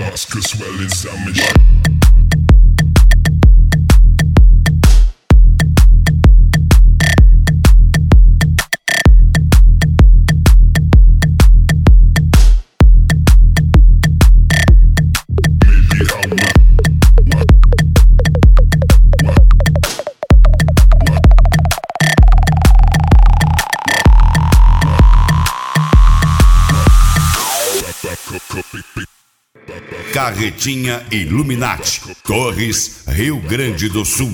Damascus, well examined. Carretinha Illuminati, Torres, Rio Grande do Sul.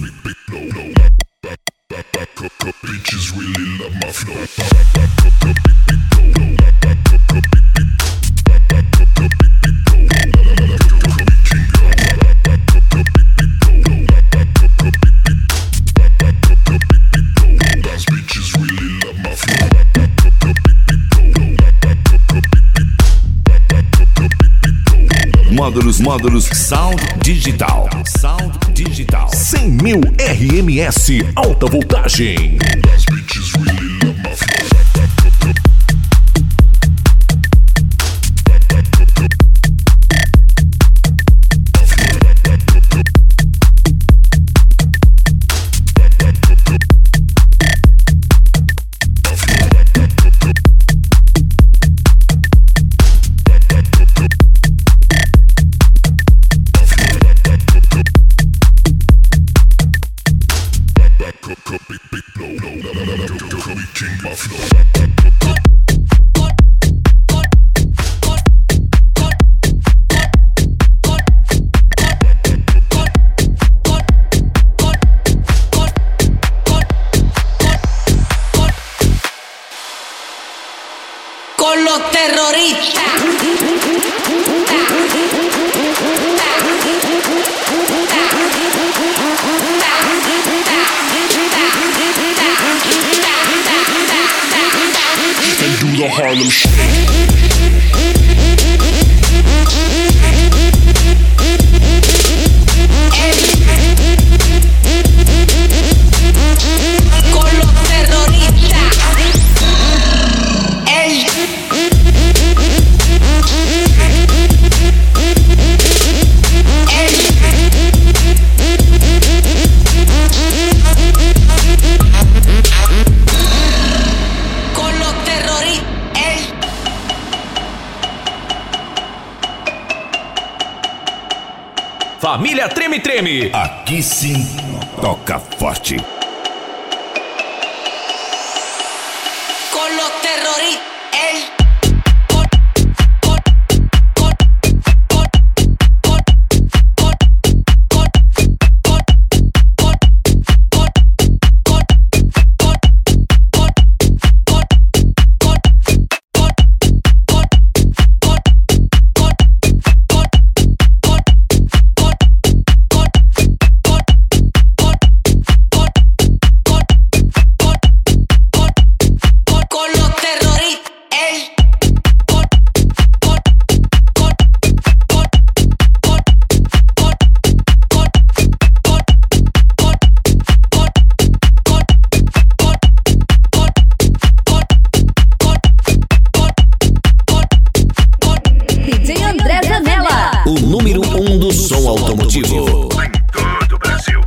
Módulos Sound Digital. 100.000 RMS alta voltagem. Con los terroristas. And do the Harlem Shake. Família Treme Treme. Aqui sim, toca forte. Con los terroristas. O número 1 do som automotivo. Todo o Brasil.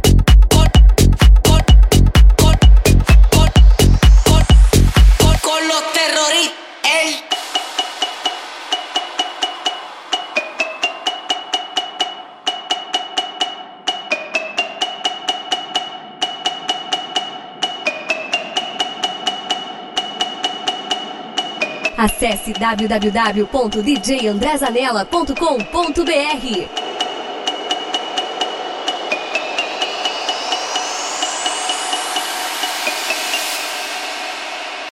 Con los terroristas. Acesse www.djandrezanella.com.br.